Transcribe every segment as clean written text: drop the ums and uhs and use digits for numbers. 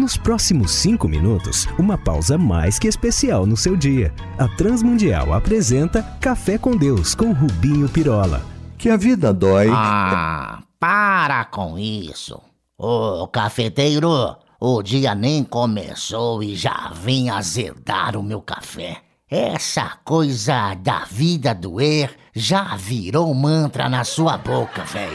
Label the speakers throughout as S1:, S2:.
S1: Nos próximos 5 minutos, uma pausa mais que especial no seu dia. A Transmundial apresenta Café com Deus com Rubinho Pirola.
S2: Que a vida dói.
S3: Para com isso. Ô, cafeteiro, o dia nem começou e já vem azedar o meu café. Essa coisa da vida doer já virou mantra na sua boca, velho.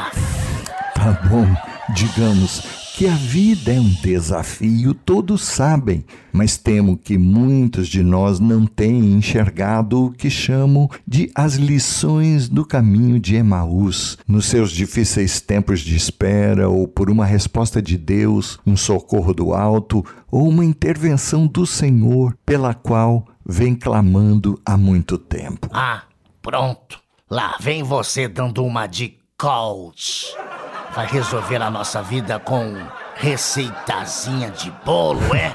S2: Tá bom, digamos que a vida é um desafio, todos sabem, mas temo que muitos de nós não tenham enxergado o que chamo de as lições do caminho de Emaús, nos seus difíceis tempos de espera, ou por uma resposta de Deus, um socorro do alto, ou uma intervenção do Senhor, pela qual vem clamando há muito tempo.
S3: Pronto. Lá vem você dando uma de coach. Vai resolver a nossa vida com receitazinha de bolo, é?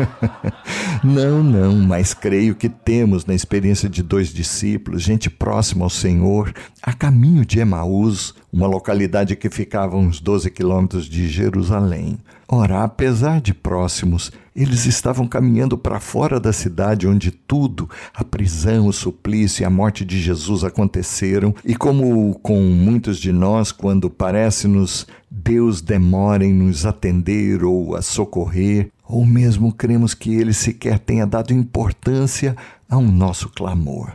S2: Não, mas creio que temos na experiência de 2 discípulos, gente próxima ao Senhor, a caminho de Emaús, uma localidade que ficava a uns 12 quilômetros de Jerusalém. Ora, apesar de próximos, eles estavam caminhando para fora da cidade onde tudo, a prisão, o suplício e a morte de Jesus aconteceram, e como com muitos de nós, quando parece-nos Deus demora em nos atender ou a socorrer, ou mesmo cremos que Ele sequer tenha dado importância ao nosso clamor.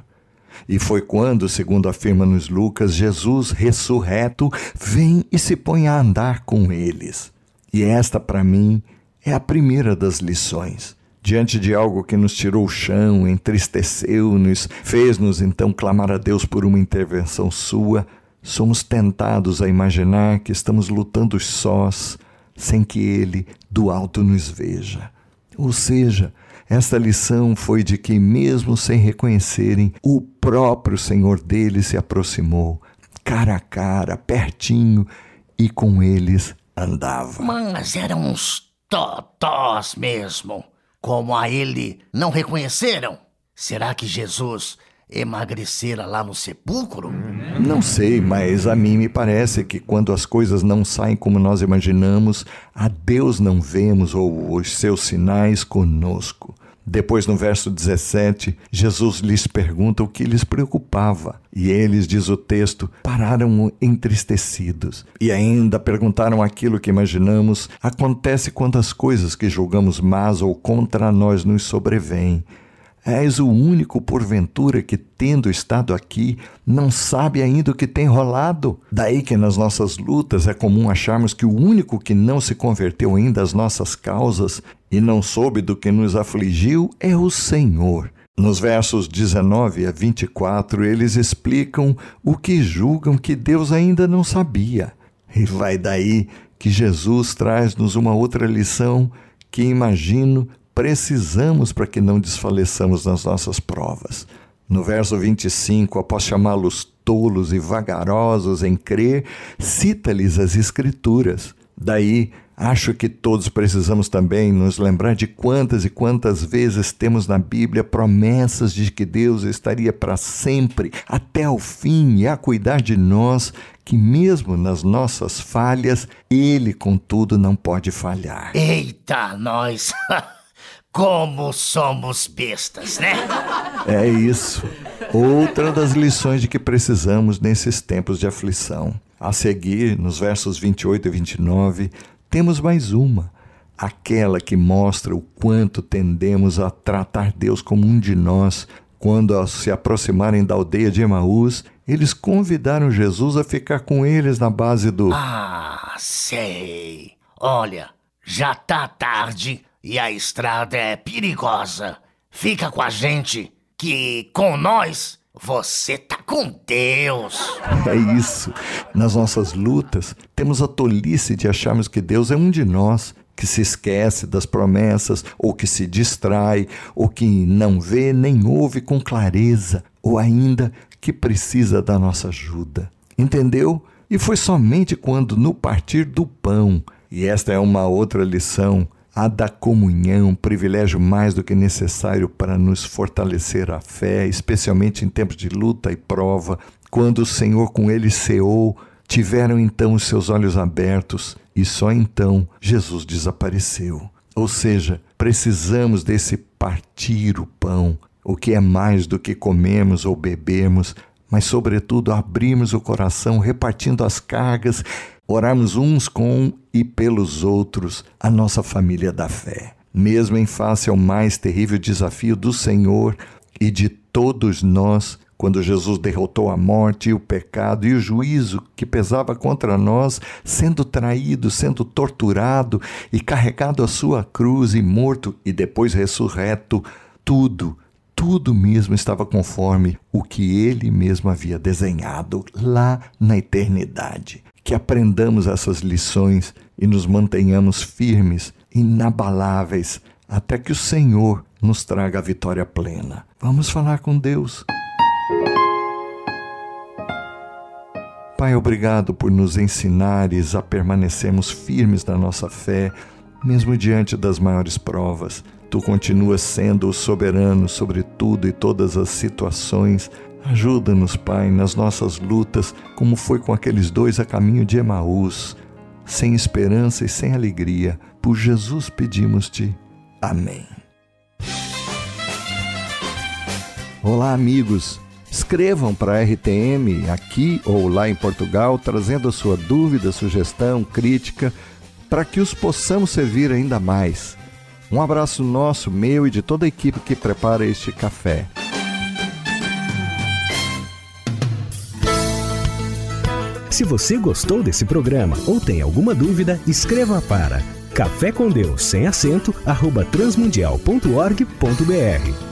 S2: E foi quando, segundo afirma-nos Lucas, Jesus, ressurreto, vem e se põe a andar com eles. E esta, para mim, é a primeira das lições. Diante de algo que nos tirou o chão, entristeceu-nos, fez-nos então clamar a Deus por uma intervenção sua, somos tentados a imaginar que estamos lutando sós, sem que Ele do alto nos veja. Ou seja, esta lição foi de que, mesmo sem reconhecerem, o próprio Senhor deles se aproximou, cara a cara, pertinho, e com eles andava.
S3: Mas eram uns totós mesmo. Como a ele não reconheceram? Será que Jesus emagrecera lá no sepulcro?
S2: Não sei, mas a mim me parece que quando as coisas não saem como nós imaginamos, a Deus não vemos ou os seus sinais conosco. Depois, no verso 17, Jesus lhes pergunta o que lhes preocupava. E eles, diz o texto, pararam entristecidos. E ainda perguntaram aquilo que imaginamos. Acontece quando as coisas que julgamos más ou contra nós nos sobrevêm. És o único, porventura, que, tendo estado aqui, não sabe ainda o que tem rolado? Daí que nas nossas lutas é comum acharmos que o único que não se converteu ainda às nossas causas e não soube do que nos afligiu é o Senhor. Nos versos 19 a 24, eles explicam o que julgam que Deus ainda não sabia. E vai daí que Jesus traz-nos uma outra lição que, imagino, precisamos para que não desfaleçamos nas nossas provas. No verso 25, após chamá-los tolos e vagarosos em crer, cita-lhes as Escrituras. Daí, acho que todos precisamos também nos lembrar de quantas e quantas vezes temos na Bíblia promessas de que Deus estaria para sempre, até o fim, e a cuidar de nós, que mesmo nas nossas falhas, Ele, contudo, não pode falhar.
S3: Eita, nós! Como somos bestas, né?
S2: É isso. Outra das lições de que precisamos nesses tempos de aflição. A seguir, nos versos 28 e 29, temos mais uma. Aquela que mostra o quanto tendemos a tratar Deus como um de nós. Quando, ao se aproximarem da aldeia de Emaús, eles convidaram Jesus a ficar com eles na base do...
S3: Sei. Olha, já tá tarde e a estrada é perigosa. Fica com a gente, que com nós você tá com Deus.
S2: É isso. Nas nossas lutas, temos a tolice de acharmos que Deus é um de nós, que se esquece das promessas, ou que se distrai, ou que não vê nem ouve com clareza, ou ainda que precisa da nossa ajuda. Entendeu? E foi somente quando, no partir do pão, e esta é uma outra lição, a da comunhão, privilégio mais do que necessário para nos fortalecer a fé, especialmente em tempos de luta e prova, quando o Senhor com ele ceou, tiveram então os seus olhos abertos e só então Jesus desapareceu. Ou seja, precisamos desse partir o pão, o que é mais do que comemos ou bebemos, mas sobretudo abrirmos o coração, repartindo as cargas, orarmos uns com e pelos outros, a nossa família da fé. Mesmo em face ao mais terrível desafio do Senhor e de todos nós, quando Jesus derrotou a morte e o pecado e o juízo que pesava contra nós, sendo traído, sendo torturado e carregado à sua cruz e morto e depois ressurreto, tudo mesmo estava conforme o que ele mesmo havia desenhado lá na eternidade. Que aprendamos essas lições e nos mantenhamos firmes, inabaláveis, até que o Senhor nos traga a vitória plena. Vamos falar com Deus. Pai, obrigado por nos ensinares a permanecermos firmes na nossa fé, mesmo diante das maiores provas. Tu continuas sendo o soberano sobre tudo e todas as situações. Ajuda-nos, Pai, nas nossas lutas, como foi com aqueles dois a caminho de Emaús, sem esperança e sem alegria. Por Jesus pedimos-te. Amém. Olá, amigos. Escrevam para a RTM aqui ou lá em Portugal, trazendo a sua dúvida, sugestão, crítica, para que os possamos servir ainda mais. Um abraço nosso, meu e de toda a equipe que prepara este café.
S1: Se você gostou desse programa ou tem alguma dúvida, escreva para cafécomdeus sem acento @transmundial.org.br.